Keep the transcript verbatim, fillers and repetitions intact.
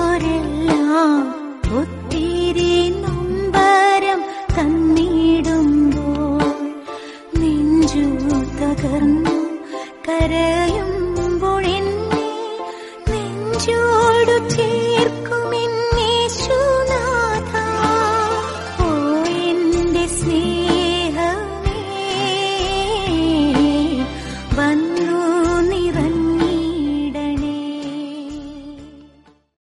വിളിച്ചോരെല്ലാം ഒത്തിരി നൊമ്പരം തന്നിടുമ്പോൾ നെഞ്ചു തകർന്നു കരയുമ്പോൾ എന്നെ നെഞ്ചു